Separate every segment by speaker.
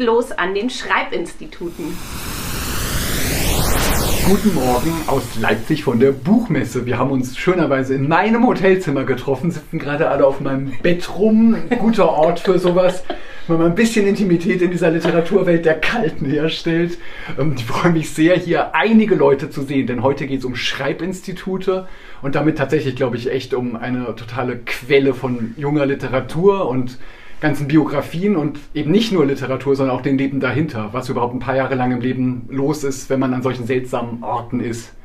Speaker 1: los an den Schreibinstituten.
Speaker 2: Guten Morgen aus Leipzig von der Buchmesse. Wir haben uns schönerweise in meinem Hotelzimmer getroffen, sitzen gerade alle auf meinem Bett rum. Ein guter Ort für sowas, wenn man ein bisschen Intimität in dieser Literaturwelt der Kalten herstellt. Ich freue mich sehr, hier einige Leute zu sehen, denn heute geht es um Schreibinstitute und damit tatsächlich, glaube ich, echt um eine totale Quelle von junger Literatur und ganzen Biografien und eben nicht nur Literatur, sondern auch dem Leben dahinter, was überhaupt ein paar Jahre lang im Leben los ist, wenn man an solchen seltsamen Orten ist.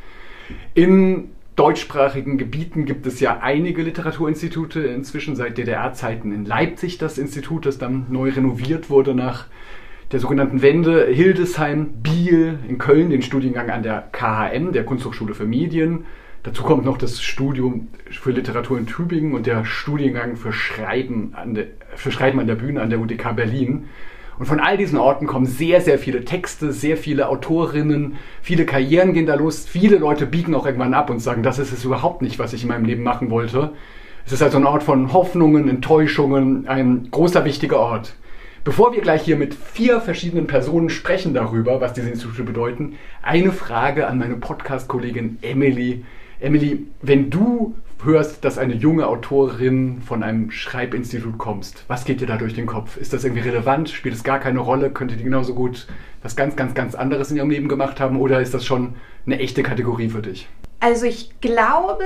Speaker 2: In deutschsprachigen Gebieten gibt es ja einige Literaturinstitute, inzwischen seit DDR-Zeiten in Leipzig das Institut, das dann neu renoviert wurde nach der sogenannten Wende, Hildesheim, Biel, in Köln den Studiengang an der KHM, der Kunsthochschule für Medien. Dazu kommt noch das Studium für Literatur in Tübingen und der Studiengang für Schreiben an der Bühne an der UDK Berlin. Und von all diesen Orten kommen sehr, sehr viele Texte, sehr viele Autorinnen, viele Karrieren gehen da los. Viele Leute biegen auch irgendwann ab und sagen, das ist es überhaupt nicht, was ich in meinem Leben machen wollte. Es ist also ein Ort von Hoffnungen, Enttäuschungen, ein großer, wichtiger Ort. Bevor wir gleich hier mit 4 verschiedenen Personen sprechen darüber, was diese Institute bedeuten, eine Frage an meine Podcast-Kollegin Emily. Emily, wenn du hörst, dass eine junge Autorin von einem Schreibinstitut kommt, was geht dir da durch den Kopf? Ist das irgendwie relevant? Spielt es gar keine Rolle? Könnte die genauso gut was ganz, ganz, ganz anderes in ihrem Leben gemacht haben? Oder ist das schon eine echte Kategorie für dich?
Speaker 1: Also ich glaube,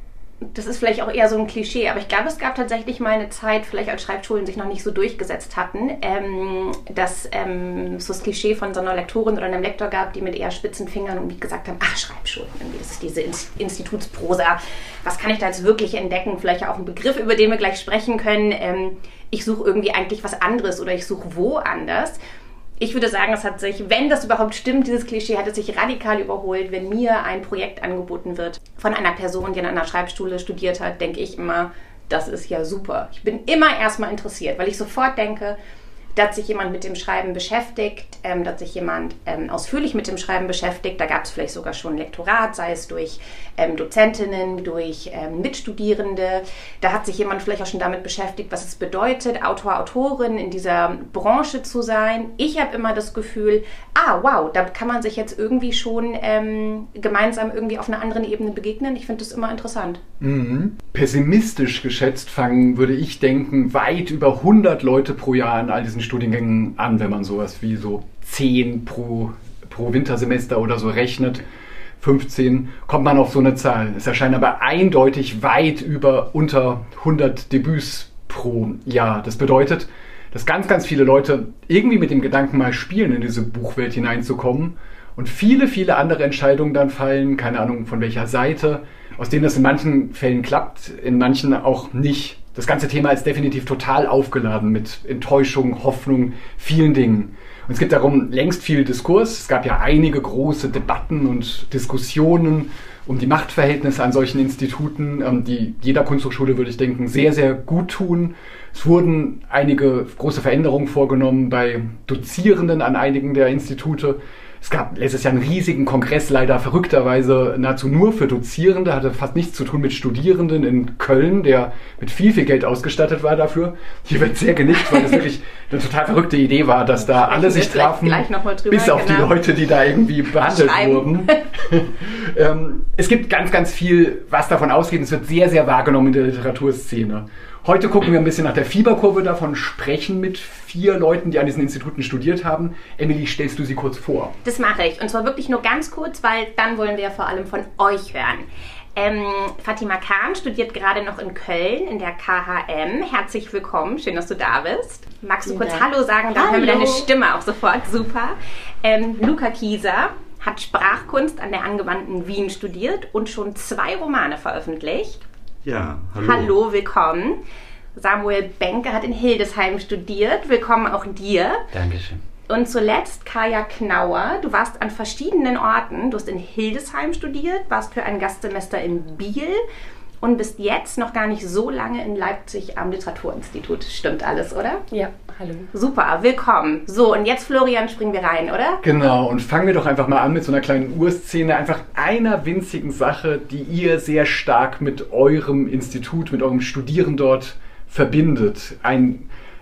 Speaker 1: das ist vielleicht auch eher so ein Klischee, aber ich glaube, es gab tatsächlich mal eine Zeit, vielleicht als Schreibschulen sich noch nicht so durchgesetzt hatten, dass so das Klischee von so einer Lektorin oder einem Lektor gab, die mit eher spitzen Fingern irgendwie gesagt haben, ach, Schreibschulen, irgendwie, das ist diese Institutsprosa, was kann ich da jetzt wirklich entdecken? Vielleicht auch ein Begriff, über den wir gleich sprechen können. Ich suche irgendwie eigentlich was anderes oder ich suche woanders. Ich würde sagen, es hat sich, wenn das überhaupt stimmt, dieses Klischee hat es sich radikal überholt. Wenn mir ein Projekt angeboten wird von einer Person, die an einer Schreibschule studiert hat, denke ich immer, das ist ja super. Ich bin immer erstmal interessiert, weil ich sofort denke, dass sich jemand mit dem Schreiben beschäftigt, dass sich jemand ausführlich mit dem Schreiben beschäftigt. Da gab es vielleicht sogar schon ein Lektorat, sei es durch Dozentinnen, durch Mitstudierende. Da hat sich jemand vielleicht auch schon damit beschäftigt, was es bedeutet, Autor, Autorin in dieser Branche zu sein. Ich habe immer das Gefühl, wow, da kann man sich jetzt irgendwie schon gemeinsam irgendwie auf einer anderen Ebene begegnen. Ich finde das immer interessant.
Speaker 2: Mhm. Pessimistisch geschätzt würde ich denken, weit über 100 Leute pro Jahr an all diesen Studiengängen an, wenn man sowas wie so 10 pro Wintersemester oder so rechnet. 15 kommt man auf so eine Zahl. Es erscheinen aber eindeutig weit unter 100 Debüts pro Jahr. Das bedeutet, dass ganz, ganz viele Leute irgendwie mit dem Gedanken mal spielen, in diese Buchwelt hineinzukommen und viele, viele andere Entscheidungen dann fallen, keine Ahnung von welcher Seite, aus denen das in manchen Fällen klappt, in manchen auch nicht. Das ganze Thema ist definitiv total aufgeladen mit Enttäuschung, Hoffnung, vielen Dingen. Und es gibt darum längst viel Diskurs. Es gab ja einige große Debatten und Diskussionen um die Machtverhältnisse an solchen Instituten, die jeder Kunsthochschule, würde ich denken, sehr, sehr gut tun. Es wurden einige große Veränderungen vorgenommen bei Dozierenden an einigen der Institute. Es gab letztes Jahr einen riesigen Kongress, leider verrückterweise nahezu nur für Dozierende, hatte fast nichts zu tun mit Studierenden in Köln, der mit viel, viel Geld ausgestattet war dafür. Hier wird sehr genickt, weil es wirklich eine total verrückte Idee war, dass da alle sich trafen, bis auf die Leute, die da irgendwie behandelt wurden. Es gibt ganz, ganz viel, was davon ausgeht. Es wird sehr, sehr wahrgenommen in der Literaturszene. Heute gucken wir ein bisschen nach der Fieberkurve davon, sprechen mit 4 Leuten, die an diesen Instituten studiert haben. Emily, stellst du sie kurz vor?
Speaker 1: Das mache ich. Und zwar wirklich nur ganz kurz, weil dann wollen wir vor allem von euch hören. Fatima Khan studiert gerade noch in Köln in der KHM. Herzlich willkommen, schön, dass du da bist. Magst du kurz Hallo sagen? Dann hören wir deine Stimme auch sofort. Super. Luca Kieser hat Sprachkunst an der Angewandten Wien studiert und schon 2 Romane veröffentlicht.
Speaker 3: Ja, hallo.
Speaker 1: Hallo, willkommen. Samuel Benke hat in Hildesheim studiert. Willkommen auch dir.
Speaker 3: Dankeschön.
Speaker 1: Und zuletzt Kaya Knauer. Du warst an verschiedenen Orten. Du hast in Hildesheim studiert, warst für ein Gastsemester in Biel und bist jetzt noch gar nicht so lange in Leipzig am Literaturinstitut. Stimmt alles, oder?
Speaker 4: Ja, hallo.
Speaker 1: Super, willkommen. So, und jetzt, Florian, springen wir rein, oder?
Speaker 2: Genau, und fangen wir doch einfach mal an mit so einer kleinen Urszene, einfach einer winzigen Sache, die ihr sehr stark mit eurem Institut, mit eurem Studieren dort verbindet. Ein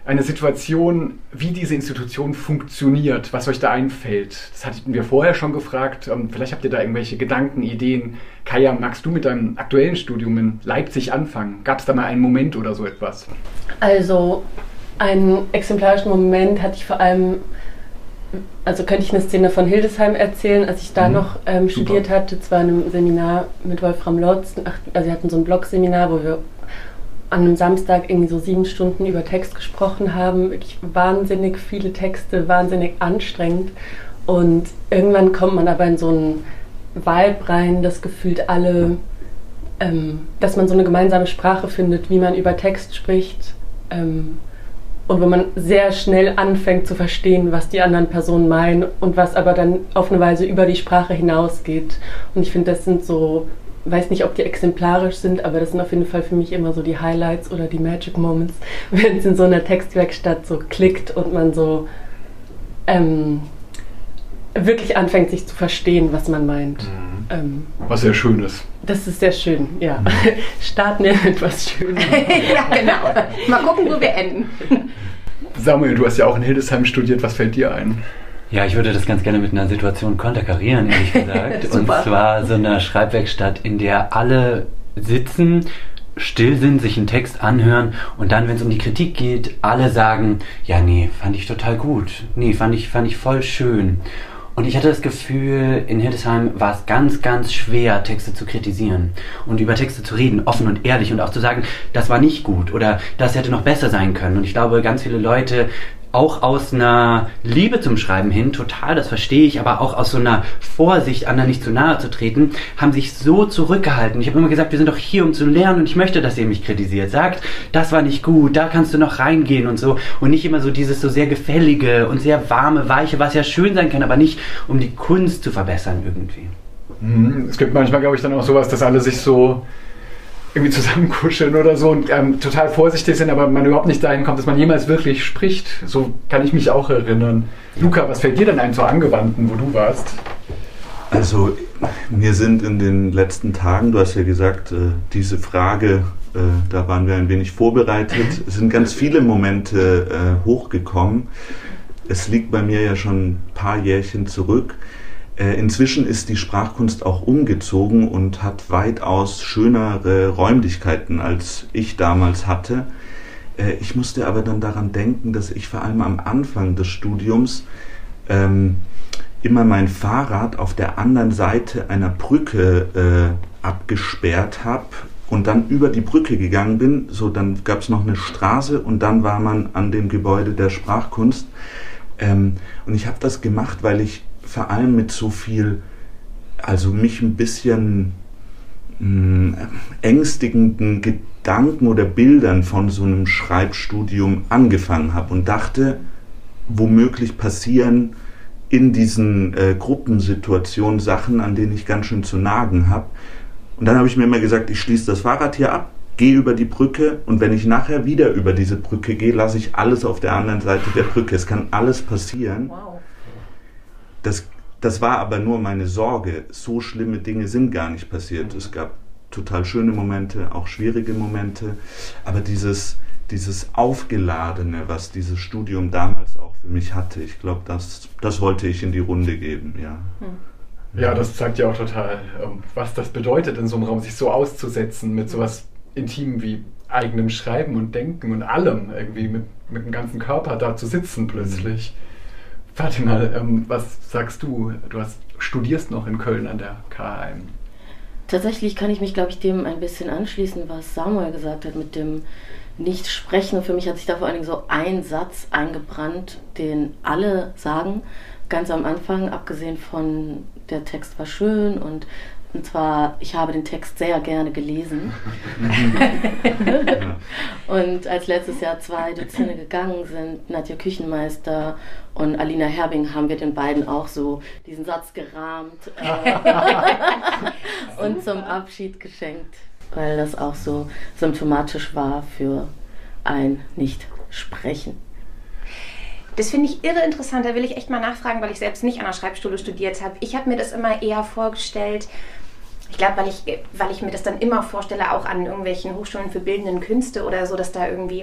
Speaker 2: eine Situation, wie diese Institution funktioniert, was euch da einfällt. Das hatten wir vorher schon gefragt. Vielleicht habt ihr da irgendwelche Gedanken, Ideen. Kaya, magst du mit deinem aktuellen Studium in Leipzig anfangen? Gab es da mal einen Moment oder so etwas?
Speaker 3: Also einen exemplarischen Moment hatte ich vor allem, also könnte ich eine Szene von Hildesheim erzählen, als ich da noch studiert hatte, zwar in einem Seminar mit Wolfram Lotz. Also wir hatten so ein Blog-Seminar, wo wir an einem Samstag irgendwie so 7 Stunden über Text gesprochen haben. Wirklich wahnsinnig viele Texte, wahnsinnig anstrengend. Und irgendwann kommt man aber in so einen Vibe rein, das gefühlt alle, dass man so eine gemeinsame Sprache findet, wie man über Text spricht. Und wo man sehr schnell anfängt zu verstehen, was die anderen Personen meinen und was aber dann auf eine Weise über die Sprache hinausgeht. Und ich finde, das sind so, weiß nicht, ob die exemplarisch sind, aber das sind auf jeden Fall für mich immer so die Highlights oder die Magic Moments, wenn es in so einer Textwerkstatt so klickt und man so wirklich anfängt, sich zu verstehen, was man meint.
Speaker 2: Was sehr schön ist.
Speaker 3: Das ist sehr schön, ja. Starten wir mit was Schönem.
Speaker 1: Ja, genau. Mal gucken, wo wir enden.
Speaker 2: Samuel, du hast ja auch in Hildesheim studiert. Was fällt dir ein?
Speaker 4: Ja, ich würde das ganz gerne mit einer Situation konterkarieren, ehrlich gesagt. Und zwar so eine Schreibwerkstatt, in der alle sitzen, still sind, sich einen Text anhören und dann, wenn es um die Kritik geht, alle sagen, ja, nee, fand ich total gut. Nee, fand ich voll schön. Und ich hatte das Gefühl, in Hildesheim war es ganz, ganz schwer, Texte zu kritisieren und über Texte zu reden, offen und ehrlich und auch zu sagen, das war nicht gut oder das hätte noch besser sein können. Und ich glaube, ganz viele Leute, auch aus einer Liebe zum Schreiben hin, total, das verstehe ich, aber auch aus so einer Vorsicht, anderen nicht zu nahe zu treten, haben sich so zurückgehalten. Ich habe immer gesagt, wir sind doch hier, um zu lernen und ich möchte, dass ihr mich kritisiert. Sagt, das war nicht gut, da kannst du noch reingehen und so. Und nicht immer so dieses so sehr gefällige und sehr warme, weiche, was ja schön sein kann, aber nicht, um die Kunst zu verbessern irgendwie.
Speaker 2: Es gibt manchmal, glaube ich, dann auch sowas, dass alle sich so irgendwie zusammenkuscheln oder so und total vorsichtig sind, aber man überhaupt nicht dahin kommt, dass man jemals wirklich spricht. So kann ich mich auch erinnern. Luca, was fällt dir denn ein zur Angewandten, wo du warst?
Speaker 5: Also mir sind in den letzten Tagen, du hast ja gesagt, diese Frage, da waren wir ein wenig vorbereitet, es sind ganz viele Momente hochgekommen. Es liegt bei mir ja schon ein paar Jährchen zurück. Inzwischen ist die Sprachkunst auch umgezogen und hat weitaus schönere Räumlichkeiten, als ich damals hatte. Ich musste aber dann daran denken, dass ich vor allem am Anfang des Studiums immer mein Fahrrad auf der anderen Seite einer Brücke abgesperrt habe und dann über die Brücke gegangen bin. So, dann gab es noch eine Straße und dann war man an dem Gebäude der Sprachkunst. Und ich habe das gemacht, weil ich vor allem mit so viel, also mich ein bisschen ängstigenden Gedanken oder Bildern von so einem Schreibstudium angefangen habe und dachte, womöglich passieren in diesen Gruppensituationen Sachen, an denen ich ganz schön zu nagen habe. Und dann habe ich mir immer gesagt, ich schließe das Fahrrad hier ab, gehe über die Brücke und wenn ich nachher wieder über diese Brücke gehe, lasse ich alles auf der anderen Seite der Brücke. Es kann alles passieren. Wow. Das war aber nur meine Sorge. So schlimme Dinge sind gar nicht passiert. Es gab total schöne Momente, auch schwierige Momente. Aber dieses Aufgeladene, was dieses Studium damals auch für mich hatte, ich glaube, das wollte ich in die Runde geben. Ja.
Speaker 2: Ja, das zeigt ja auch total, was das bedeutet, in so einem Raum sich so auszusetzen mit sowas Intimem wie eigenem Schreiben und Denken und allem, irgendwie mit dem ganzen Körper da zu sitzen plötzlich. Fatima, was sagst du? Du studierst noch in Köln an der KHM.
Speaker 6: Tatsächlich kann ich mich, glaube ich, dem ein bisschen anschließen, was Samuel gesagt hat mit dem Nicht-Sprechen. Für mich hat sich da vor allen Dingen so ein Satz eingebrannt, den alle sagen, ganz am Anfang, abgesehen von der Text war schön und zwar, ich habe den Text sehr gerne gelesen. Und als letztes Jahr 2 Dozenten gegangen sind, Nadja Küchenmeister und Alina Herbing, haben wir den beiden auch so diesen Satz gerahmt und zum Abschied geschenkt, weil das auch so symptomatisch war für ein Nicht-Sprechen.
Speaker 1: Das finde ich irre interessant, da will ich echt mal nachfragen, weil ich selbst nicht an der Schreibschule studiert habe. Ich habe mir das immer eher vorgestellt, ich glaube, weil ich mir das dann immer vorstelle, auch an irgendwelchen Hochschulen für bildenden Künste oder so, dass da irgendwie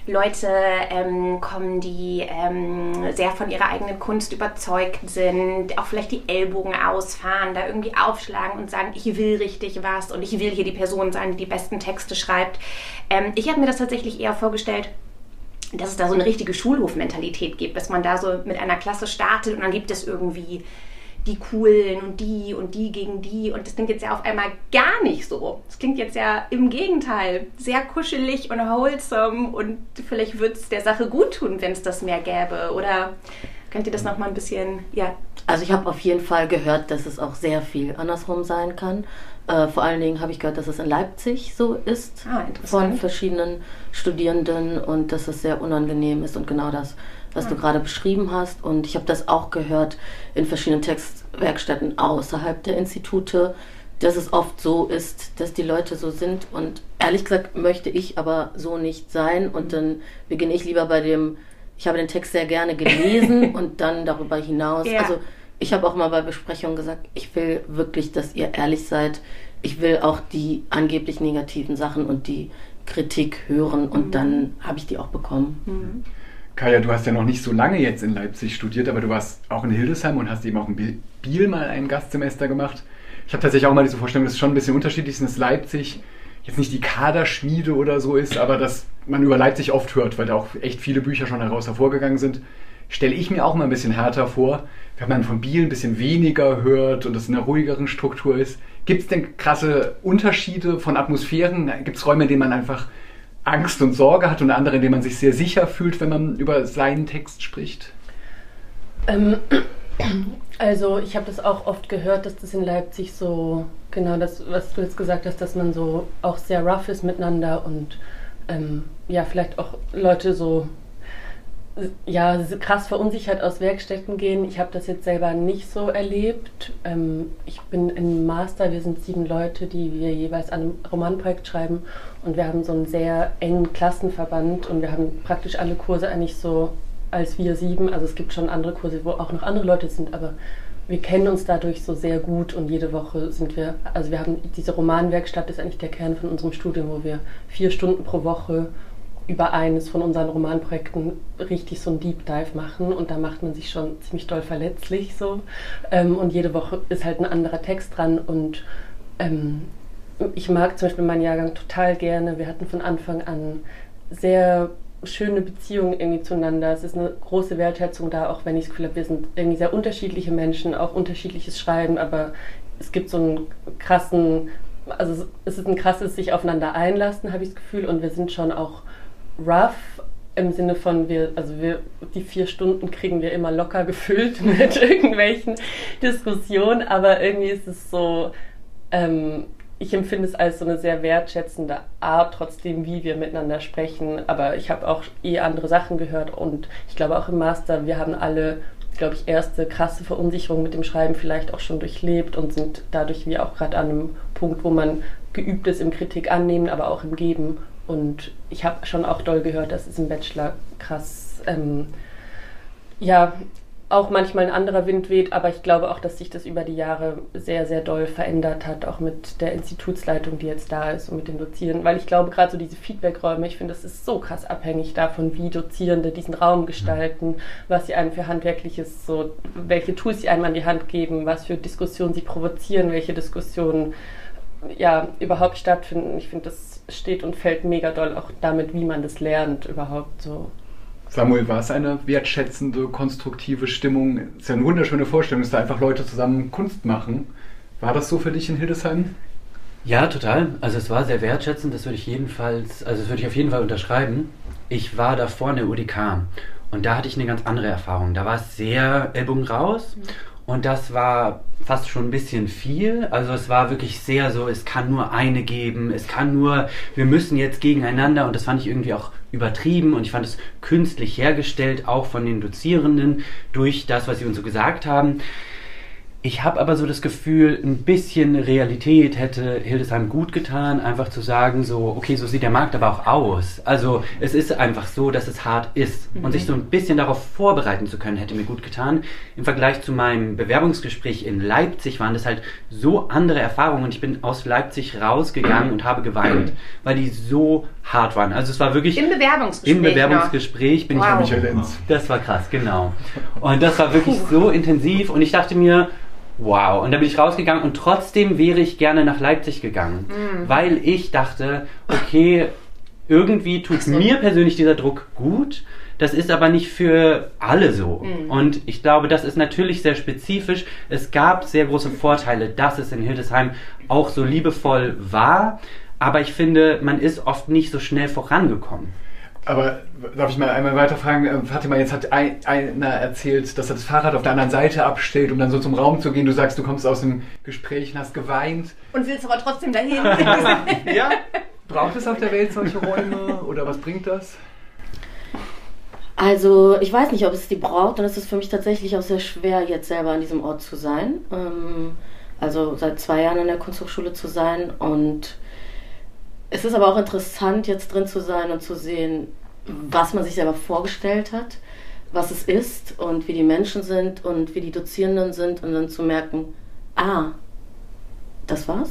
Speaker 1: Leute kommen, die sehr von ihrer eigenen Kunst überzeugt sind, auch vielleicht die Ellbogen ausfahren, da irgendwie aufschlagen und sagen, ich will richtig was und ich will hier die Person sein, die die besten Texte schreibt. Ich habe mir das tatsächlich eher vorgestellt, dass es da so eine richtige Schulhofmentalität gibt, dass man da so mit einer Klasse startet und dann gibt es irgendwie die Coolen und die gegen die und das klingt jetzt ja auf einmal gar nicht so. Das klingt jetzt ja im Gegenteil sehr kuschelig und wholesome und vielleicht würde es der Sache gut tun, wenn es das mehr gäbe. Oder könnt ihr das nochmal ein bisschen, ja?
Speaker 6: Also ich habe auf jeden Fall gehört, dass es auch sehr viel andersrum sein kann. Vor allen Dingen habe ich gehört, dass es in Leipzig so ist, von verschiedenen Studierenden und dass es sehr unangenehm ist und genau das, was du gerade beschrieben hast. Und ich habe das auch gehört in verschiedenen Textwerkstätten außerhalb der Institute, dass es oft so ist, dass die Leute so sind. Und ehrlich gesagt möchte ich aber so nicht sein. Und dann beginne ich lieber bei dem, ich habe den Text sehr gerne gelesen und dann darüber hinaus. Ja. Also ich habe auch mal bei Besprechungen gesagt, ich will wirklich, dass ihr ehrlich seid. Ich will auch die angeblich negativen Sachen und die Kritik hören und dann habe ich die auch bekommen.
Speaker 2: Kaya, du hast ja noch nicht so lange jetzt in Leipzig studiert, aber du warst auch in Hildesheim und hast eben auch in Biel mal ein Gastsemester gemacht. Ich habe tatsächlich auch mal diese Vorstellung, dass es schon ein bisschen unterschiedlich ist, dass Leipzig jetzt nicht die Kaderschmiede oder so ist, aber dass man über Leipzig oft hört, weil da auch echt viele Bücher schon hervorgegangen sind. Stelle ich mir auch mal ein bisschen härter vor, wenn man von Biel ein bisschen weniger hört und es in einer ruhigeren Struktur ist. Gibt es denn krasse Unterschiede von Atmosphären? Gibt es Räume, in denen man einfach Angst und Sorge hat und andere, in denen man sich sehr sicher fühlt, wenn man über seinen Text spricht?
Speaker 3: Also ich habe das auch oft gehört, dass das in Leipzig so, genau das, was du jetzt gesagt hast, dass man so auch sehr rough ist miteinander und ja, vielleicht auch Leute so ja, krass verunsichert aus Werkstätten gehen. Ich habe das jetzt selber nicht so erlebt. Ich bin im Master, wir sind 7 Leute, die wir jeweils an einem Romanprojekt schreiben und wir haben so einen sehr engen Klassenverband und wir haben praktisch alle Kurse eigentlich so als wir 7. Also es gibt schon andere Kurse, wo auch noch andere Leute sind, aber wir kennen uns dadurch so sehr gut und jede Woche sind wir, also wir haben diese Romanwerkstatt, ist eigentlich der Kern von unserem Studium, wo wir 4 Stunden pro Woche über eines von unseren Romanprojekten richtig so ein Deep Dive machen und da macht man sich schon ziemlich doll verletzlich so und jede Woche ist halt ein anderer Text dran und ich mag zum Beispiel meinen Jahrgang total gerne. Wir hatten von Anfang an sehr schöne Beziehungen irgendwie zueinander. Es ist eine große Wertschätzung da, auch wenn ich das Gefühl habe, wir sind irgendwie sehr unterschiedliche Menschen, auch unterschiedliches Schreiben, aber es gibt so einen krassen, also es ist ein krasses sich aufeinander einlassen, habe ich das Gefühl und wir sind schon auch rough im Sinne von, die 4 Stunden kriegen wir immer locker gefüllt mit irgendwelchen Diskussionen, aber irgendwie ist es so, ich empfinde es als so eine sehr wertschätzende Art, trotzdem wie wir miteinander sprechen, aber ich habe auch andere Sachen gehört und ich glaube auch im Master, wir haben alle, glaube ich, erste krasse Verunsicherung mit dem Schreiben vielleicht auch schon durchlebt und sind dadurch wie auch gerade an einem Punkt, wo man geübt ist im Kritik annehmen, aber auch im Geben. Und ich habe schon auch doll gehört, dass es im Bachelor krass, ja, auch manchmal ein anderer Wind weht, aber ich glaube auch, dass sich das über die Jahre sehr, sehr doll verändert hat, auch mit der Institutsleitung, die jetzt da ist und mit den Dozierenden, weil ich glaube, gerade so diese Feedbackräume, ich finde, das ist so krass abhängig davon, wie Dozierende diesen Raum gestalten, was sie einem für Handwerkliches, so, welche Tools sie einem an die Hand geben, was für Diskussionen sie provozieren, welche Diskussionen ja überhaupt stattfinden. Ich finde, das steht und fällt mega doll auch damit, wie man das lernt überhaupt so.
Speaker 2: Samuel, war es eine wertschätzende, konstruktive Stimmung? Es ist ja eine wunderschöne Vorstellung, dass da einfach Leute zusammen Kunst machen. War das so für dich in Hildesheim?
Speaker 4: Ja, total. Also es war sehr wertschätzend, das würde ich auf jeden Fall unterschreiben. Ich war davor in der UDK und da hatte ich eine ganz andere Erfahrung. Da war es sehr Ellbogen raus und das war fast schon ein bisschen viel. Also es war wirklich sehr so, es kann nur eine geben, wir müssen jetzt gegeneinander und das fand ich irgendwie auch übertrieben und ich fand es künstlich hergestellt, auch von den Dozierenden, durch das, was sie uns so gesagt haben. Ich habe aber so das Gefühl, ein bisschen Realität hätte Hildesheim gut getan, einfach zu sagen so, okay, so sieht der Markt aber auch aus. Also es ist einfach so, dass es hart ist und sich so ein bisschen darauf vorbereiten zu können, hätte mir gut getan. Im Vergleich zu meinem Bewerbungsgespräch in Leipzig waren das halt so andere Erfahrungen und ich bin aus Leipzig rausgegangen und habe geweint, weil die so hart waren. Also es war wirklich...
Speaker 1: Im Bewerbungsgespräch.
Speaker 4: Im Bewerbungsgespräch bin
Speaker 1: Wow.
Speaker 4: ich Das war krass, genau. Und das war wirklich so intensiv und ich dachte mir, wow. Und da bin ich rausgegangen und trotzdem wäre ich gerne nach Leipzig gegangen, weil ich dachte, okay, irgendwie tut mir persönlich dieser Druck gut. Das ist aber nicht für alle so. Und ich glaube, das ist natürlich sehr spezifisch. Es gab sehr große Vorteile, dass es in Hildesheim auch so liebevoll war. Aber ich finde, man ist oft nicht so schnell vorangekommen.
Speaker 2: Aber darf ich mal einmal weiterfragen? Fatima, jetzt hat einer erzählt, dass er das Fahrrad auf der anderen Seite abstellt, um dann so zum Raum zu gehen. Du sagst, du kommst aus dem Gespräch und hast geweint.
Speaker 1: Und willst aber trotzdem dahin.
Speaker 2: Ja. Braucht es auf der Welt solche Räume oder was bringt das?
Speaker 6: Also ich weiß nicht, ob es die braucht und es ist für mich tatsächlich auch sehr schwer, jetzt selber an diesem Ort zu sein. Also seit 2 Jahren an der Kunsthochschule zu sein und es ist aber auch interessant, jetzt drin zu sein und zu sehen, was man sich selber vorgestellt hat, was es ist und wie die Menschen sind und wie die Dozierenden sind und dann zu merken, das war's?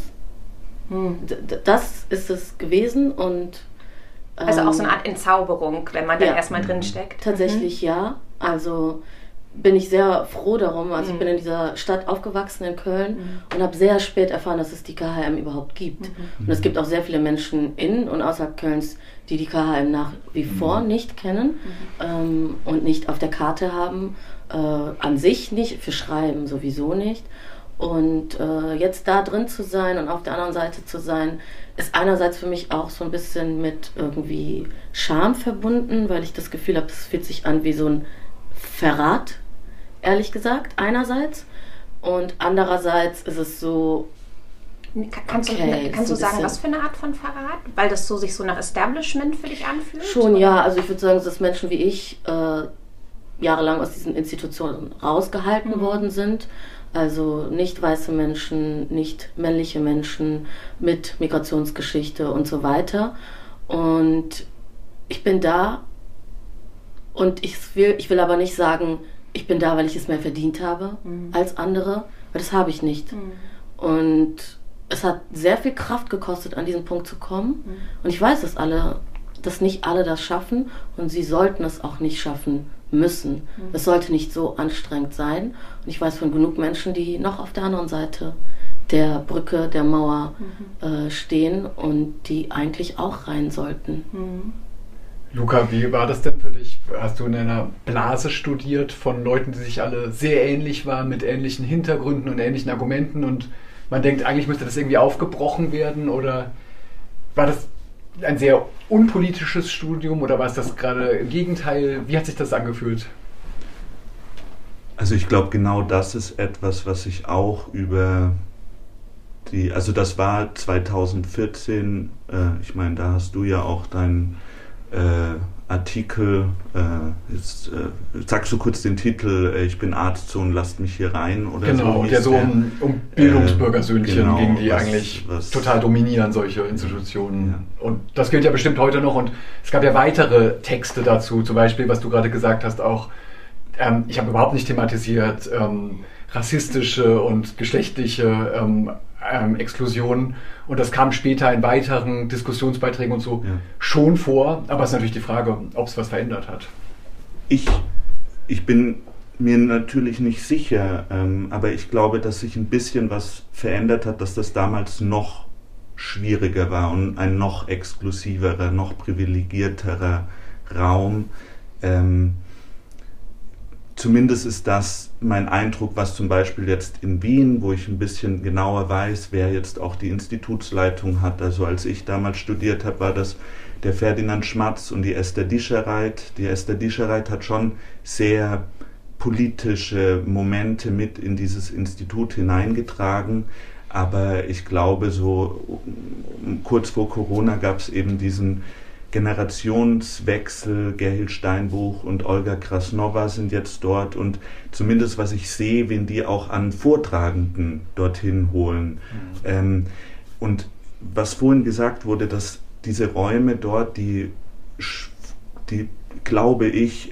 Speaker 6: Das ist es gewesen und
Speaker 1: Also auch so eine Art Entzauberung, wenn man dann erstmal drin steckt.
Speaker 6: Tatsächlich ja. Also bin ich sehr froh darum. Also ich bin in dieser Stadt aufgewachsen in Köln und habe sehr spät erfahren, dass es die KHM überhaupt gibt. Und es gibt auch sehr viele Menschen in und außerhalb Kölns, die die KHM nach wie vor nicht kennen und nicht auf der Karte haben. An sich nicht, für Schreiben sowieso nicht. Und jetzt da drin zu sein und auf der anderen Seite zu sein, ist einerseits für mich auch so ein bisschen mit irgendwie Scham verbunden, weil ich das Gefühl habe, es fühlt sich an wie so ein Verrat, ehrlich gesagt, einerseits. Und andererseits ist es so...
Speaker 1: Kannst du sagen, was für eine Art von Verrat? Weil das so sich so nach Establishment für dich anfühlt?
Speaker 6: Schon, ja. Also ich würde sagen, dass Menschen wie ich jahrelang aus diesen Institutionen rausgehalten worden sind. Also nicht weiße Menschen, nicht männliche Menschen mit Migrationsgeschichte und so weiter. Und ich bin da und ich will aber nicht sagen, ich bin da, weil ich es mehr verdient habe als andere, weil das habe ich nicht. Und es hat sehr viel Kraft gekostet, an diesen Punkt zu kommen. Und ich weiß, dass nicht alle das schaffen und sie sollten es auch nicht schaffen müssen. Es sollte nicht so anstrengend sein. Und ich weiß von genug Menschen, die noch auf der anderen Seite der Brücke, der Mauer stehen und die eigentlich auch rein sollten.
Speaker 2: Luca, wie war das denn für dich? Hast du in einer Blase studiert von Leuten, die sich alle sehr ähnlich waren, mit ähnlichen Hintergründen und ähnlichen Argumenten und man denkt, eigentlich müsste das irgendwie aufgebrochen werden oder war das ein sehr unpolitisches Studium oder war es das gerade im Gegenteil? Wie hat sich das angefühlt?
Speaker 5: Also ich glaube, genau das ist etwas, was ich auch über also das war 2014, ich meine, da hast du ja auch deinen Artikel, jetzt sagst du kurz den Titel, ich bin Arzt und lasst mich hier rein oder
Speaker 2: genau,
Speaker 5: so.
Speaker 2: Genau, der so um Bildungsbürgersöhnchen
Speaker 5: genau,
Speaker 2: ging, die eigentlich total dominieren, solche Institutionen. Ja. Und das gilt ja bestimmt heute noch und es gab ja weitere Texte dazu, zum Beispiel, was du gerade gesagt hast, auch, ich habe überhaupt nicht thematisiert, rassistische und geschlechtliche Exklusion und das kam später in weiteren Diskussionsbeiträgen und so schon vor, aber es ist natürlich die Frage, ob es was verändert hat.
Speaker 5: Ich bin mir natürlich nicht sicher, aber ich glaube, dass sich ein bisschen was verändert hat, dass das damals noch schwieriger war und ein noch exklusiverer, noch privilegierterer Raum. Zumindest ist das mein Eindruck, was zum Beispiel jetzt in Wien, wo ich ein bisschen genauer weiß, wer jetzt auch die Institutsleitung hat. Also als ich damals studiert habe, war das der Ferdinand Schmatz und die Esther Dischereit. Die Esther Dischereit hat schon sehr politische Momente mit in dieses Institut hineingetragen. Aber ich glaube, so kurz vor Corona gab es eben diesen Generationswechsel. Gerhild Steinbuch und Olga Krasnova sind jetzt dort und zumindest was ich sehe, wen die auch an Vortragenden dorthin holen. Und was vorhin gesagt wurde, dass diese Räume dort, die glaube ich,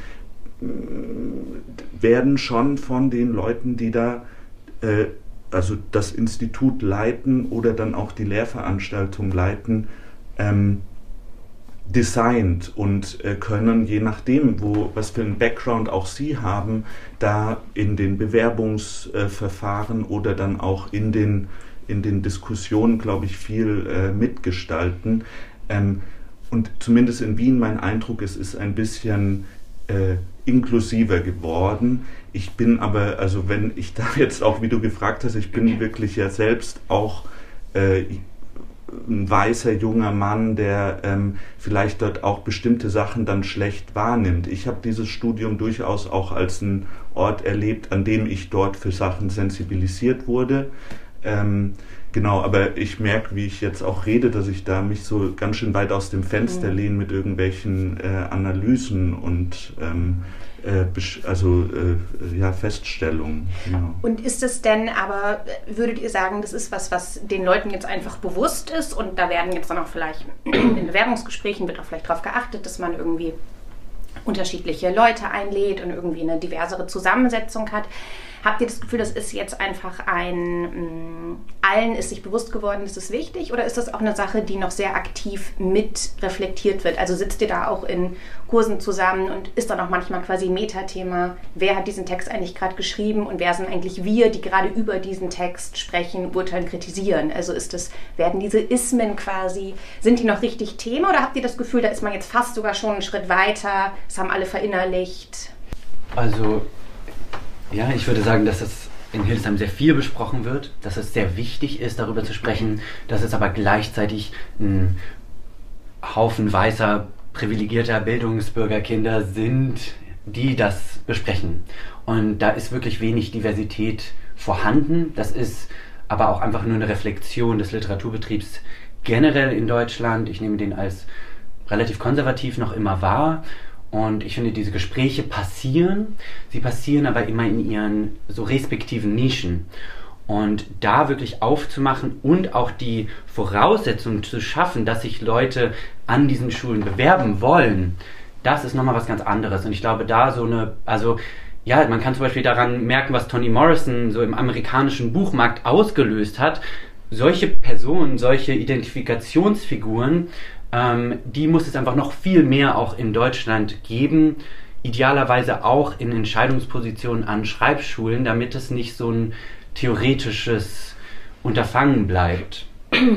Speaker 5: werden schon von den Leuten, die da also das Institut leiten oder dann auch die Lehrveranstaltung leiten, designt und können, je nachdem, was für einen Background auch Sie haben, da in den Bewerbungsverfahren oder dann auch in den Diskussionen, glaube ich, viel mitgestalten. Und zumindest in Wien mein Eindruck, es ist ein bisschen inklusiver geworden. Ich bin aber, also wenn ich da jetzt auch, wie du gefragt hast, ich bin wirklich ja selbst auch ein weißer junger Mann, der vielleicht dort auch bestimmte Sachen dann schlecht wahrnimmt. Ich habe dieses Studium durchaus auch als einen Ort erlebt, an dem ich dort für Sachen sensibilisiert wurde. Genau, aber ich merke, wie ich jetzt auch rede, dass ich da mich so ganz schön weit aus dem Fenster lehne mit irgendwelchen Analysen und Feststellungen. Genau.
Speaker 1: Und ist es denn aber, würdet ihr sagen, das ist was den Leuten jetzt einfach bewusst ist und da werden jetzt dann auch vielleicht in Bewerbungsgesprächen wird auch vielleicht darauf geachtet, dass man irgendwie unterschiedliche Leute einlädt und irgendwie eine diversere Zusammensetzung hat. Habt ihr das Gefühl, das ist jetzt einfach allen ist sich bewusst geworden, das ist wichtig, oder ist das auch eine Sache, die noch sehr aktiv mit reflektiert wird? Also sitzt ihr da auch in Kursen zusammen und ist dann auch manchmal quasi Metathema, wer hat diesen Text eigentlich gerade geschrieben und wer sind eigentlich wir, die gerade über diesen Text sprechen, urteilen, kritisieren? Also werden diese Ismen quasi, sind die noch richtig Thema, oder habt ihr das Gefühl, da ist man jetzt fast sogar schon einen Schritt weiter, das haben alle verinnerlicht?
Speaker 4: Also ja, ich würde sagen, dass das in Hildesheim sehr viel besprochen wird, dass es sehr wichtig ist, darüber zu sprechen, dass es aber gleichzeitig ein Haufen weißer, privilegierter Bildungsbürgerkinder sind, die das besprechen. Und da ist wirklich wenig Diversität vorhanden. Das ist aber auch einfach nur eine Reflexion des Literaturbetriebs generell in Deutschland. Ich nehme den als relativ konservativ noch immer wahr. Und ich finde, diese Gespräche passieren, sie passieren aber immer in ihren so respektiven Nischen. Und da wirklich aufzumachen und auch die Voraussetzungen zu schaffen, dass sich Leute an diesen Schulen bewerben wollen, das ist nochmal was ganz anderes. Und ich glaube, da man kann zum Beispiel daran merken, was Toni Morrison so im amerikanischen Buchmarkt ausgelöst hat. Solche Personen, solche Identifikationsfiguren, die muss es einfach noch viel mehr auch in Deutschland geben, idealerweise auch in Entscheidungspositionen an Schreibschulen, damit es nicht so ein theoretisches Unterfangen bleibt.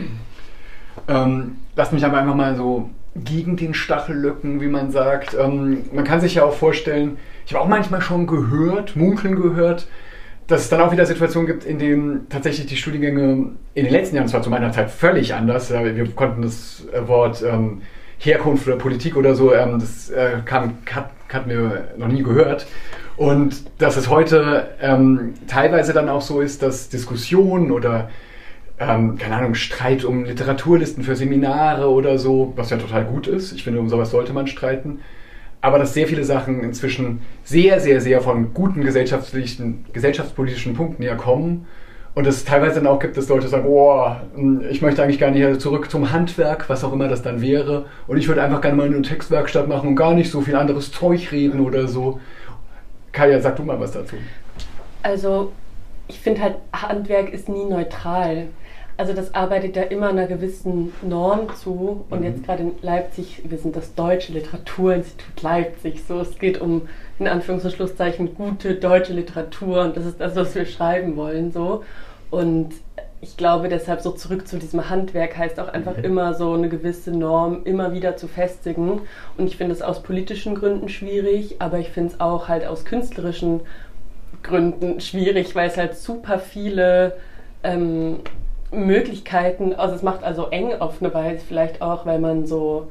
Speaker 2: Lass mich aber einfach mal so gegen den Stachel lücken, wie man sagt. Man kann sich ja auch vorstellen, ich habe auch manchmal schon munkeln gehört, dass es dann auch wieder Situationen gibt, in denen tatsächlich die Studiengänge in den letzten Jahren, zwar zu meiner Zeit völlig anders, wir konnten das Wort Herkunft oder Politik oder so, das hatten wir noch nie gehört. Und dass es heute teilweise dann auch so ist, dass Diskussionen oder Streit um Literaturlisten für Seminare oder so, was ja total gut ist, ich finde, um sowas sollte man streiten, aber dass sehr viele Sachen inzwischen sehr, sehr, sehr von guten gesellschaftspolitischen Punkten her kommen und es teilweise dann auch gibt, dass Leute sagen, ich möchte eigentlich gar nicht zurück zum Handwerk, was auch immer das dann wäre, und ich würde einfach gerne mal eine Textwerkstatt machen und gar nicht so viel anderes Zeug reden oder so. Kaya, sag du mal was dazu.
Speaker 3: Also ich finde halt, Handwerk ist nie neutral. Also das arbeitet ja immer einer gewissen Norm zu. Und jetzt gerade in Leipzig, wir sind das Deutsche Literaturinstitut Leipzig. So, es geht um, in Anführungs- und Schlusszeichen, gute deutsche Literatur. Und das ist das, was wir schreiben wollen. So. Und ich glaube deshalb, so zurück zu diesem Handwerk heißt auch einfach immer so eine gewisse Norm immer wieder zu festigen. Und ich finde es aus politischen Gründen schwierig, aber ich finde es auch halt aus künstlerischen Gründen schwierig, weil es halt super viele Möglichkeiten, also es macht also eng auf eine Weise vielleicht auch, weil man so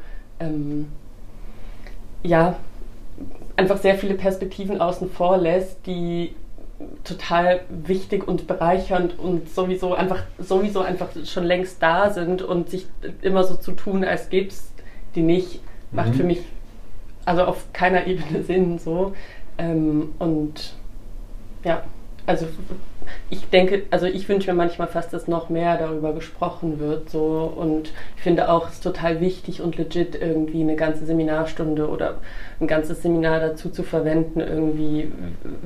Speaker 3: einfach sehr viele Perspektiven außen vor lässt, die total wichtig und bereichernd und sowieso einfach schon längst da sind, und sich immer so zu tun, als gäbe es die nicht, macht für mich also auf keiner Ebene Sinn so. Und ja, also ich denke, also ich wünsche mir manchmal fast, dass noch mehr darüber gesprochen wird so, und ich finde auch, es ist total wichtig und legit, irgendwie eine ganze Seminarstunde oder ein ganzes Seminar dazu zu verwenden, irgendwie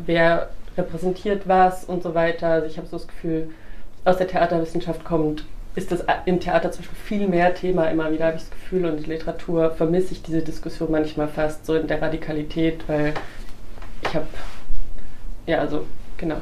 Speaker 3: wer repräsentiert was und so weiter. Also ich habe so das Gefühl, aus der Theaterwissenschaft kommt ist das im Theater zum Beispiel viel mehr Thema immer wieder, habe ich das Gefühl, und in der Literatur vermisse ich diese Diskussion manchmal fast so in der Radikalität, weil ich habe, genau.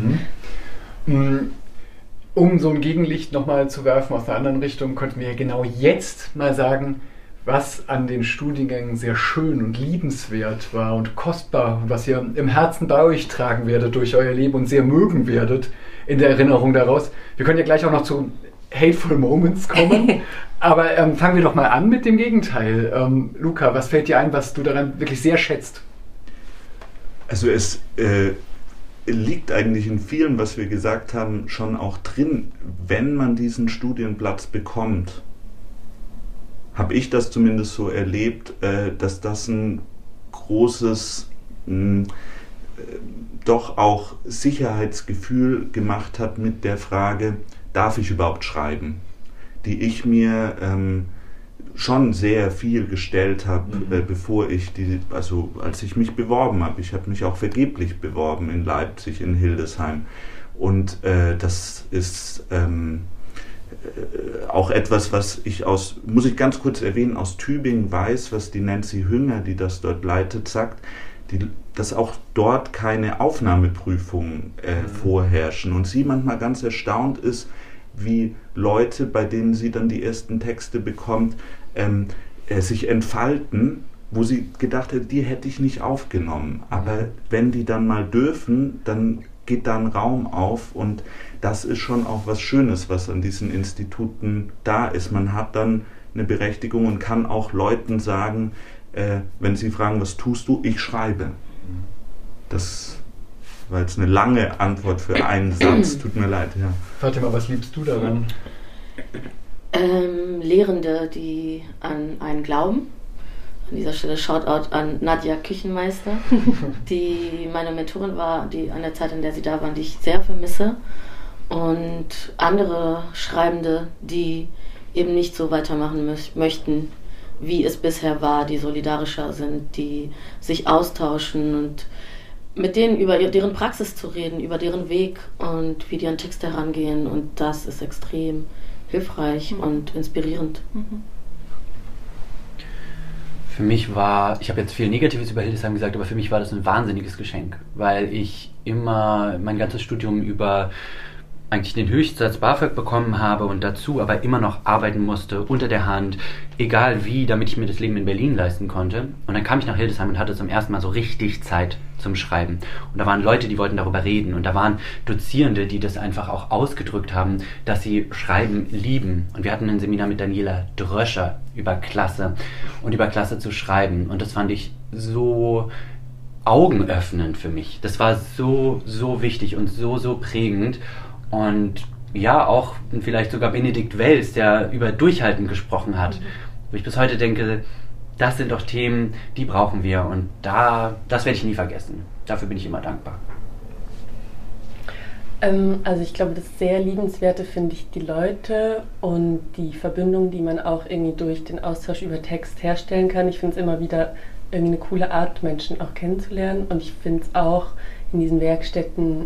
Speaker 2: Um so ein Gegenlicht nochmal zu werfen aus der anderen Richtung, könnten wir genau jetzt mal sagen, was an den Studiengängen sehr schön und liebenswert war und kostbar und was ihr im Herzen bei euch tragen werdet durch euer Leben und sehr mögen werdet in der Erinnerung daraus. Wir können ja gleich auch noch zu Hateful Moments kommen, aber fangen wir doch mal an mit dem Gegenteil. Luca, was fällt dir ein, was du daran wirklich sehr schätzt?
Speaker 5: Also es liegt eigentlich in vielem, was wir gesagt haben, schon auch drin, wenn man diesen Studienplatz bekommt. Habe ich das zumindest so erlebt, dass das ein großes, doch auch Sicherheitsgefühl gemacht hat mit der Frage, darf ich überhaupt schreiben? Die ich mir schon sehr viel gestellt habe, bevor ich als ich mich beworben habe. Ich habe mich auch vergeblich beworben in Leipzig, in Hildesheim. Und das ist auch etwas, was ich muss ich ganz kurz erwähnen, aus Tübingen weiß, was die Nancy Hünger, die das dort leitet, sagt, dass auch dort keine Aufnahmeprüfungen vorherrschen. Und sie manchmal ganz erstaunt ist, wie Leute, bei denen sie dann die ersten Texte bekommt, sich entfalten, wo sie gedacht hat, die hätte ich nicht aufgenommen. Aber wenn die dann mal dürfen, dann geht da ein Raum auf, und das ist schon auch was Schönes, was an diesen Instituten da ist. Man hat dann eine Berechtigung und kann auch Leuten sagen, wenn sie fragen, was tust du? Ich schreibe. Das war jetzt eine lange Antwort für einen Satz, tut mir leid. Ja.
Speaker 2: Fatima, was liebst du daran?
Speaker 6: Lehrende, die an einen glauben. An dieser Stelle Shoutout an Nadja Küchenmeister, die meine Mentorin war, die an der Zeit, in der sie da waren, die ich sehr vermisse. Und andere Schreibende, die eben nicht so weitermachen möchten, wie es bisher war, die solidarischer sind, die sich austauschen und mit denen über deren Praxis zu reden, über deren Weg und wie die an Texte herangehen. Und das ist extrem hilfreich und inspirierend.
Speaker 4: Für mich ich habe jetzt viel Negatives über Hildesheim gesagt, aber für mich war das ein wahnsinniges Geschenk, weil ich immer mein ganzes Studium über eigentlich den Höchstsatz BAföG bekommen habe und dazu aber immer noch arbeiten musste, unter der Hand, egal wie, damit ich mir das Leben in Berlin leisten konnte. Und dann kam ich nach Hildesheim und hatte zum ersten Mal so richtig Zeit zum Schreiben. Und da waren Leute, die wollten darüber reden. Und da waren Dozierende, die das einfach auch ausgedrückt haben, dass sie Schreiben lieben. Und wir hatten ein Seminar mit Daniela Dröscher über Klasse und über Klasse zu schreiben. Und das fand ich so augenöffnend für mich. Das war so, so wichtig und so, so prägend. Und ja, auch vielleicht sogar Benedikt Wells, der über Durchhalten gesprochen hat. Wo ich bis heute denke, das sind doch Themen, die brauchen wir. Und das werde ich nie vergessen. Dafür bin ich immer dankbar.
Speaker 3: Also ich glaube, das sehr Liebenswerte finde ich die Leute und die Verbindung, die man auch irgendwie durch den Austausch über Text herstellen kann. Ich finde es immer wieder irgendwie eine coole Art, Menschen auch kennenzulernen. Und ich finde es auch in diesen Werkstätten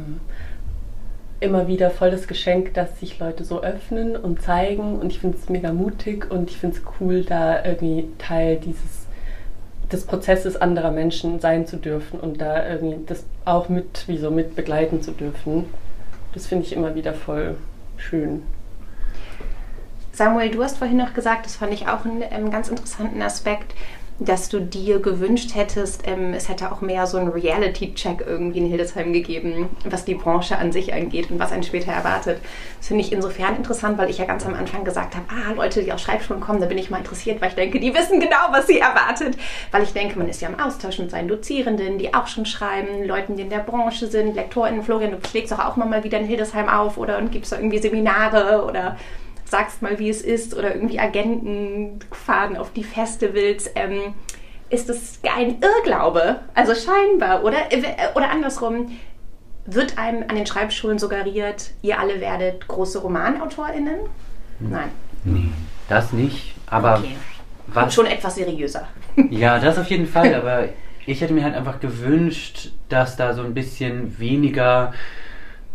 Speaker 3: immer wieder voll das Geschenk, dass sich Leute so öffnen und zeigen, und ich finde es mega mutig und ich finde es cool, da irgendwie Teil des Prozesses anderer Menschen sein zu dürfen und da irgendwie das auch mit begleiten zu dürfen. Das finde ich immer wieder voll schön.
Speaker 1: Samuel, du hast vorhin noch gesagt, das fand ich auch einen ganz interessanten Aspekt, dass du dir gewünscht hättest, es hätte auch mehr so einen Reality-Check irgendwie in Hildesheim gegeben, was die Branche an sich angeht und was einen später erwartet. Das finde ich insofern interessant, weil ich ja ganz am Anfang gesagt habe, Leute, die aus Schreibschulen kommen, da bin ich mal interessiert, weil ich denke, die wissen genau, was sie erwartet. Weil ich denke, man ist ja im Austausch mit seinen Dozierenden, die auch schon schreiben, Leuten, die in der Branche sind, LektorInnen. Florian, du schlägst doch auch mal wieder in Hildesheim auf und gibst da irgendwie Seminare oder sagst mal, wie es ist, oder irgendwie Agenten fahren auf die Festivals. Ist das ein Irrglaube? Also scheinbar, oder andersrum, wird einem an den Schreibschulen suggeriert, ihr alle werdet große RomanautorInnen? Nein.
Speaker 4: Nee, das nicht, aber
Speaker 1: okay. Was? Schon etwas seriöser.
Speaker 4: Ja, das auf jeden Fall, aber ich hätte mir halt einfach gewünscht, dass da so ein bisschen weniger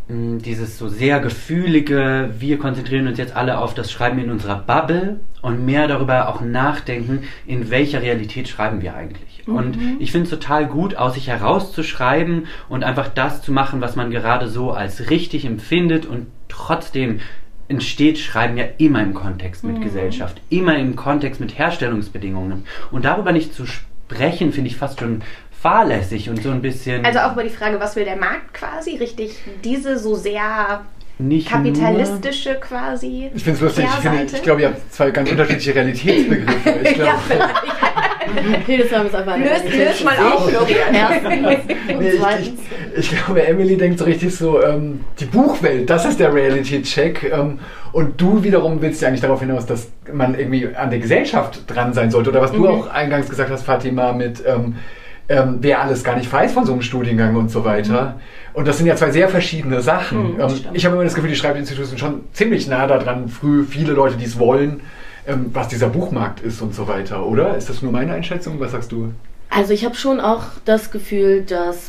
Speaker 4: dieses so sehr gefühlige, wir konzentrieren uns jetzt alle auf das Schreiben in unserer Bubble und mehr darüber auch nachdenken, in welcher Realität schreiben wir eigentlich. Und ich finde es total gut, aus sich herauszuschreiben und einfach das zu machen, was man gerade so als richtig empfindet, und trotzdem entsteht Schreiben ja immer im Kontext mit Gesellschaft, immer im Kontext mit Herstellungsbedingungen. Und darüber nicht zu sprechen, finde ich fast schon fahrlässig und so ein bisschen...
Speaker 1: Also auch über die Frage, was will der Markt quasi, richtig diese so sehr
Speaker 4: nicht
Speaker 1: kapitalistische nur quasi.
Speaker 2: Ich finde es lustig, ich glaube, ihr habt zwei ganz unterschiedliche Realitätsbegriffe. Ich glaub,
Speaker 1: ja, vielleicht.
Speaker 6: Hildesheim ist einfach
Speaker 1: löst mal auf, Florian.
Speaker 6: Erstens.
Speaker 2: Ich glaube, Emily denkt so richtig so, die Buchwelt, das ist der Realitätscheck. Und du wiederum willst ja eigentlich darauf hinaus, dass man irgendwie an der Gesellschaft dran sein sollte. Oder was du auch eingangs gesagt hast, Fatima, mit wer alles gar nicht weiß von so einem Studiengang und so weiter. Und das sind ja zwei sehr verschiedene Sachen. Ich habe immer das Gefühl, die Schreibinstitute sind schon ziemlich nah daran, viele Leute, die es wollen, was dieser Buchmarkt ist und so weiter, oder? Ist das nur meine Einschätzung? Was sagst du?
Speaker 6: Also ich habe schon auch das Gefühl, dass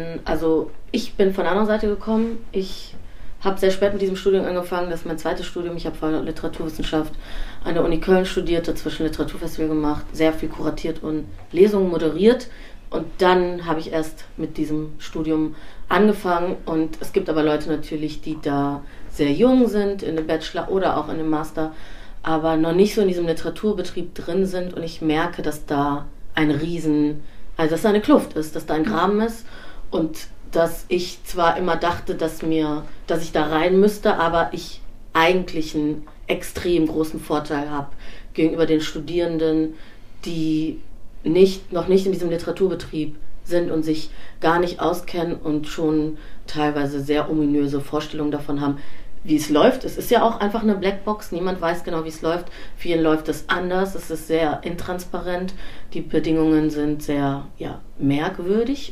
Speaker 6: ich bin von der anderen Seite gekommen. Ich habe sehr spät mit diesem Studium angefangen. Das ist mein zweites Studium. Ich habe vorher Literaturwissenschaft an der Uni Köln studiert, dazwischen Literaturfestival gemacht, sehr viel kuratiert und Lesungen moderiert. Und dann habe ich erst mit diesem Studium angefangen. Und es gibt aber Leute natürlich, die da sehr jung sind, in dem Bachelor oder auch in dem Master, aber noch nicht so in diesem Literaturbetrieb drin sind. Und ich merke, dass da dass da eine Kluft ist, dass da ein Graben ist. Und dass ich zwar immer dachte, dass ich da rein müsste, aber ich eigentlich einen extrem großen Vorteil habe gegenüber den Studierenden, die noch nicht in diesem Literaturbetrieb sind und sich gar nicht auskennen und schon teilweise sehr ominöse Vorstellungen davon haben, wie es läuft. Es ist ja auch einfach eine Blackbox, niemand weiß genau, wie es läuft. Vielen läuft es anders, es ist sehr intransparent, die Bedingungen sind sehr merkwürdig.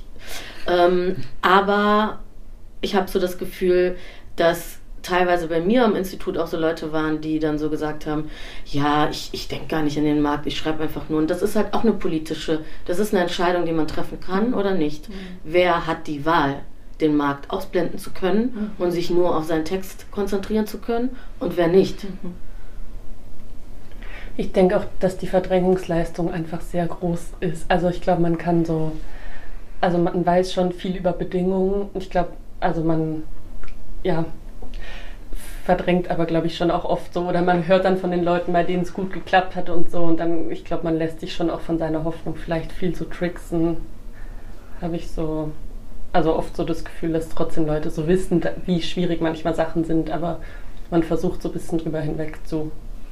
Speaker 6: Aber ich habe so das Gefühl, dass teilweise bei mir am Institut auch so Leute waren, die dann so gesagt haben, ja, ich denke gar nicht an den Markt, ich schreibe einfach nur. Und das ist halt auch das ist eine Entscheidung, die man treffen kann oder nicht. Wer hat die Wahl, den Markt ausblenden zu können und sich nur auf seinen Text konzentrieren zu können, und wer nicht?
Speaker 3: Ich denke auch, dass die Verdrängungsleistung einfach sehr groß ist. Also ich glaube, man weiß schon viel über Bedingungen. Ich glaube, man verdrängt aber, glaube ich, schon auch oft so. Oder man hört dann von den Leuten, bei denen es gut geklappt hat und so. Und dann, ich glaube, man lässt sich schon auch von seiner Hoffnung vielleicht viel so tricksen. Habe ich so, oft so das Gefühl, dass trotzdem Leute so wissen, wie schwierig manchmal Sachen sind, aber man versucht so ein bisschen drüber hinweg zu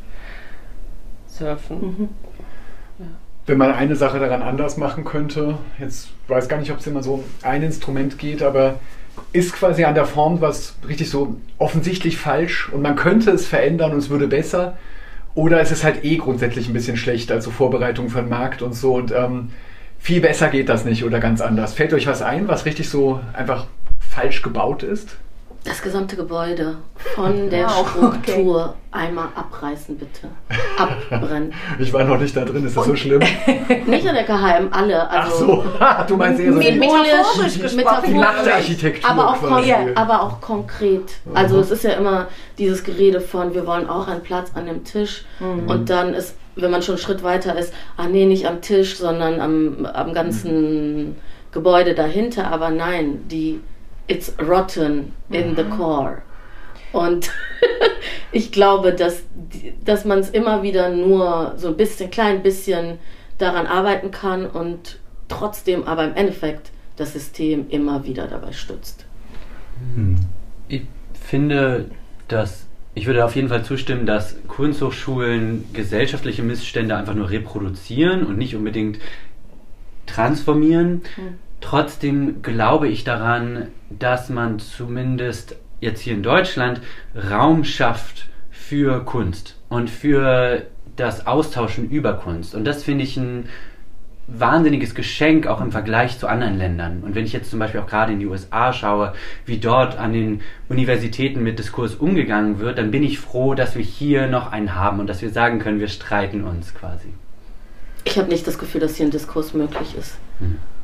Speaker 3: surfen.
Speaker 2: Ja. Wenn man eine Sache daran anders machen könnte, jetzt weiß gar nicht, ob es immer so um ein Instrument geht, aber ist quasi an der Form was richtig so offensichtlich falsch und man könnte es verändern und es würde besser, oder ist es halt grundsätzlich ein bisschen schlecht, also Vorbereitung für den Markt und so, und viel besser geht das nicht oder ganz anders. Fällt euch was ein, was richtig so einfach falsch gebaut ist?
Speaker 6: Das gesamte Gebäude von der Struktur einmal abreißen, bitte. Abbrennen.
Speaker 2: Ich war noch nicht da drin, ist das so schlimm?
Speaker 6: Nicht an der KHM, alle. Also
Speaker 2: ach so, du meinst eher so
Speaker 6: metaphorisch,
Speaker 2: die nackte Architektur.
Speaker 6: Aber auch konkret. Also es ist ja immer dieses Gerede von, wir wollen auch einen Platz an dem Tisch, und dann ist, wenn man schon einen Schritt weiter ist, nicht am Tisch, sondern am ganzen Gebäude dahinter, aber nein, it's rotten in the core. Und ich glaube, dass man es immer wieder nur so klein bisschen daran arbeiten kann und trotzdem aber im Endeffekt das System immer wieder dabei stützt.
Speaker 4: Ich finde, ich würde auf jeden Fall zustimmen, dass Kunsthochschulen gesellschaftliche Missstände einfach nur reproduzieren und nicht unbedingt transformieren. Trotzdem glaube ich daran, dass man zumindest jetzt hier in Deutschland Raum schafft für Kunst und für das Austauschen über Kunst. Und das finde ich ein wahnsinniges Geschenk, auch im Vergleich zu anderen Ländern. Und wenn ich jetzt zum Beispiel auch gerade in die USA schaue, wie dort an den Universitäten mit Diskurs umgegangen wird, dann bin ich froh, dass wir hier noch einen haben und dass wir sagen können, wir streiten uns quasi.
Speaker 6: Ich habe nicht das Gefühl, dass hier ein Diskurs möglich ist.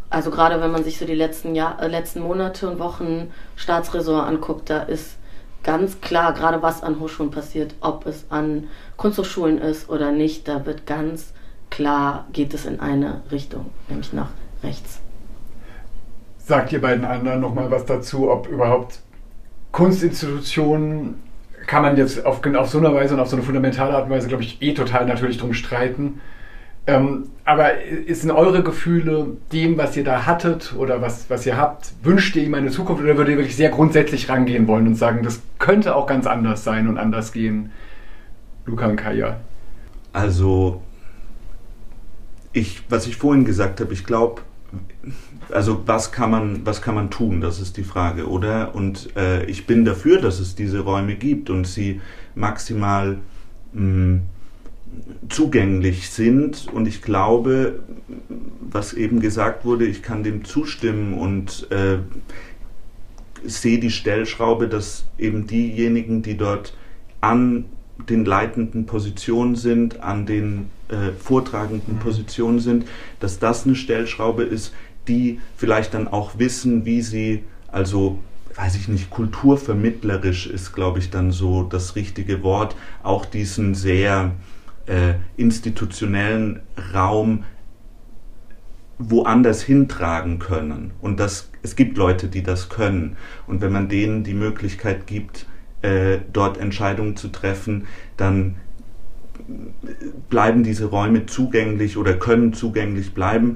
Speaker 6: Also gerade wenn man sich so die letzten Monate und Wochen Staatsräson anguckt, da ist ganz klar, gerade was an Hochschulen passiert, ob es an Kunsthochschulen ist oder nicht, da wird ganz klar, geht es in eine Richtung, nämlich nach rechts.
Speaker 2: Sagt ihr beiden anderen nochmal was dazu, ob überhaupt Kunstinstitutionen, kann man jetzt auf so eine Weise und auf so eine fundamentale Art und Weise, glaube ich, total natürlich drum streiten. Aber sind eure Gefühle dem, was ihr da hattet oder was ihr habt, wünscht ihr ihm eine Zukunft oder würdet ihr wirklich sehr grundsätzlich rangehen wollen und sagen, das könnte auch ganz anders sein und anders gehen? Luca und Kaya.
Speaker 5: Also, was ich vorhin gesagt habe, ich glaube, also was kann man tun, das ist die Frage, oder? Und ich bin dafür, dass es diese Räume gibt und sie maximal zugänglich sind, und ich glaube, was eben gesagt wurde, ich kann dem zustimmen und sehe die Stellschraube, dass eben diejenigen, die dort an den leitenden Positionen sind, an den vortragenden Positionen sind, dass das eine Stellschraube ist, die vielleicht dann auch wissen, wie sie, also weiß ich nicht, kulturvermittlerisch ist, glaube ich, dann so das richtige Wort, auch diesen sehr institutionellen Raum woanders hintragen können. Und es gibt Leute, die das können. Und wenn man denen die Möglichkeit gibt, dort Entscheidungen zu treffen, dann bleiben diese Räume zugänglich oder können zugänglich bleiben.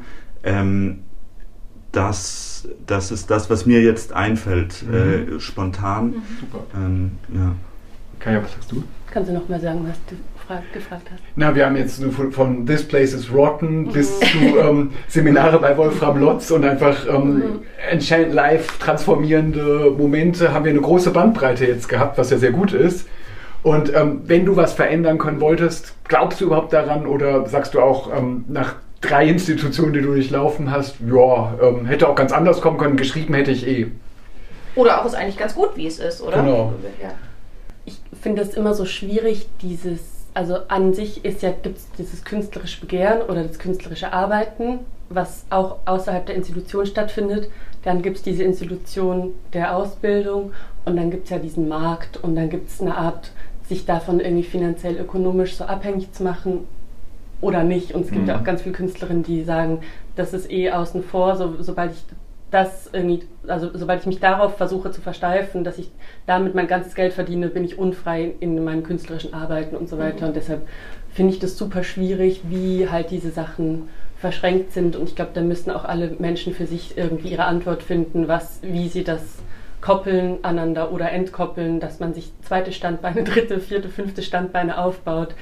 Speaker 5: Das ist das, was mir jetzt einfällt, spontan.
Speaker 2: Super.
Speaker 5: Ja.
Speaker 2: Kaya, was sagst du?
Speaker 3: Kannst du noch mal sagen, was du gefragt hast?
Speaker 2: Na, wir haben jetzt von This Place is Rotten bis zu Seminare bei Wolfram Lotz und einfach Enchant Live transformierende Momente, haben wir eine große Bandbreite jetzt gehabt, was ja sehr gut ist. Und wenn du was verändern können wolltest, glaubst du überhaupt daran oder sagst du auch nach 3 Institutionen, die du durchlaufen hast, ja, hätte auch ganz anders kommen können, geschrieben hätte ich eh.
Speaker 1: Oder auch ist eigentlich ganz gut, wie es ist, oder?
Speaker 2: Genau.
Speaker 1: Ja.
Speaker 3: Ich finde es immer so schwierig, also an sich gibt es dieses künstlerische Begehren oder das künstlerische Arbeiten, was auch außerhalb der Institution stattfindet. Dann gibt es diese Institution der Ausbildung und dann gibt es ja diesen Markt und dann gibt es eine Art, sich davon irgendwie finanziell, ökonomisch so abhängig zu machen oder nicht. Und es gibt ja auch ganz viele Künstlerinnen, die sagen, das ist außen vor, sobald ich mich darauf versuche zu versteifen, dass ich damit mein ganzes Geld verdiene, bin ich unfrei in meinem künstlerischen Arbeiten und so weiter. Und deshalb finde ich das super schwierig, wie halt diese Sachen verschränkt sind. Und ich glaube, da müssten auch alle Menschen für sich irgendwie ihre Antwort finden, wie sie das koppeln aneinander oder entkoppeln, dass man sich 2. Standbeine, 3., 4., 5. Standbeine aufbaut,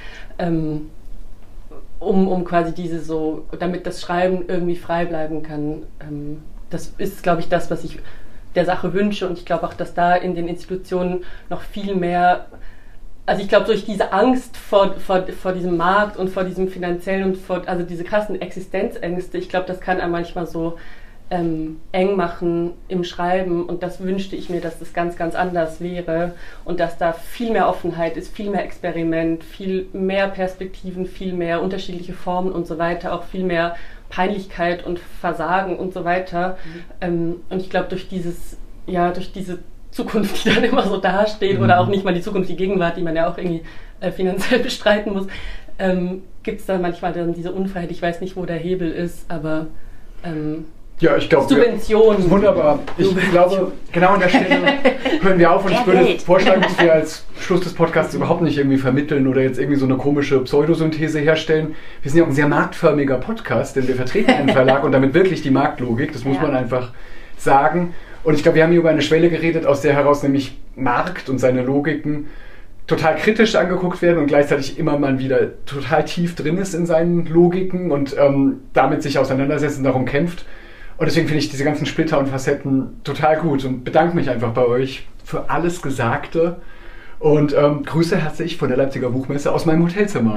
Speaker 3: um quasi damit das Schreiben irgendwie frei bleiben kann. Das ist, glaube ich, das, was ich der Sache wünsche, und ich glaube auch, dass da in den Institutionen noch viel mehr, also ich glaube, durch diese Angst vor diesem Markt und vor diesem finanziellen und also diese krassen Existenzängste, ich glaube, das kann einem manchmal so eng machen im Schreiben, und das wünschte ich mir, dass das ganz, ganz anders wäre und dass da viel mehr Offenheit ist, viel mehr Experiment, viel mehr Perspektiven, viel mehr unterschiedliche Formen und so weiter, auch viel mehr Peinlichkeit und Versagen und so weiter. Und ich glaube, durch diese Zukunft, die dann immer so dasteht, oder auch nicht mal die Zukunft, die Gegenwart, die man ja auch irgendwie finanziell bestreiten muss, gibt es dann manchmal dann diese Unfreiheit. Ich weiß nicht, wo der Hebel ist, aber
Speaker 2: ja, ich glaube,
Speaker 3: Subventionen.
Speaker 2: Wunderbar. Ich glaube, genau an der Stelle hören wir auf, und ich würde vorschlagen, dass wir als Schluss des Podcasts überhaupt nicht irgendwie vermitteln oder jetzt irgendwie so eine komische Pseudosynthese herstellen. Wir sind ja auch ein sehr marktförmiger Podcast, denn wir vertreten einen Verlag und damit wirklich die Marktlogik, das muss man einfach sagen. Und ich glaube, wir haben hier über eine Schwelle geredet, aus der heraus nämlich Markt und seine Logiken total kritisch angeguckt werden und gleichzeitig immer mal wieder total tief drin ist in seinen Logiken und damit sich auseinandersetzt und darum kämpft. Und deswegen finde ich diese ganzen Splitter und Facetten total gut und bedanke mich einfach bei euch für alles Gesagte und grüße herzlich von der Leipziger Buchmesse aus meinem Hotelzimmer.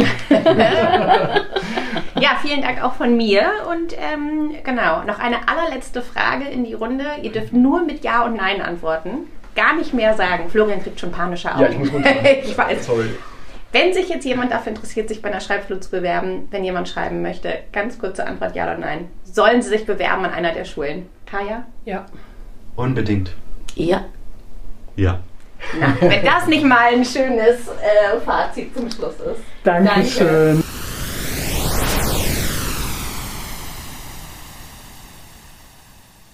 Speaker 1: Ja, vielen Dank auch von mir, und genau, noch eine allerletzte Frage in die Runde. Ihr dürft nur mit Ja und Nein antworten, gar nicht mehr sagen. Florian kriegt schon panische Augen.
Speaker 2: Ja, ich muss runter.
Speaker 1: Ich weiß.
Speaker 2: Sorry.
Speaker 1: Wenn sich jetzt jemand dafür interessiert, sich bei einer Schreibschule zu bewerben, wenn jemand schreiben möchte, ganz kurze Antwort, ja oder nein. Sollen sie sich bewerben an einer der Schulen? Kaya?
Speaker 3: Ja.
Speaker 4: Unbedingt.
Speaker 6: Ja.
Speaker 5: Ja.
Speaker 1: Na, wenn das nicht mal ein schönes Fazit zum Schluss ist.
Speaker 2: Dankeschön.